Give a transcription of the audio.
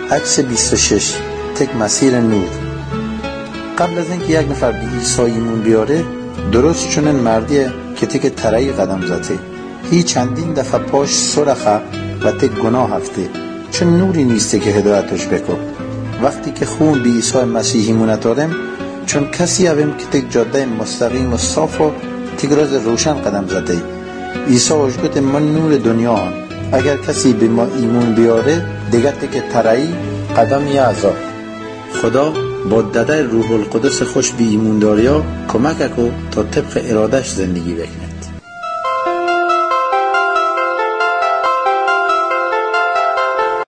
عکس 26 تک مسیر نور. قبل از اینکه یک نفر به عیسی ایمان بیاره، درست چون مردیه که تک ترایی قدم زده، هی چندین دفعه پاش سرخه و تک گناه هفته، چون نوری نیسته که هدایتش بکن. وقتی که خون به عیسی مسیحی مونتارم، چون کسی هستیم که تک جاده مستقیم و صاف و تک راز روشن قدم زده. عیسی وجگوت من نور دنیا هم. اگر کسی به ما ایمان بیاره، دیگر تک ترایی قدم یعزا. خدا با داده روح القدس خوش به ایمانداریا کمک کو تا طبق ارادش زندگی بکنه.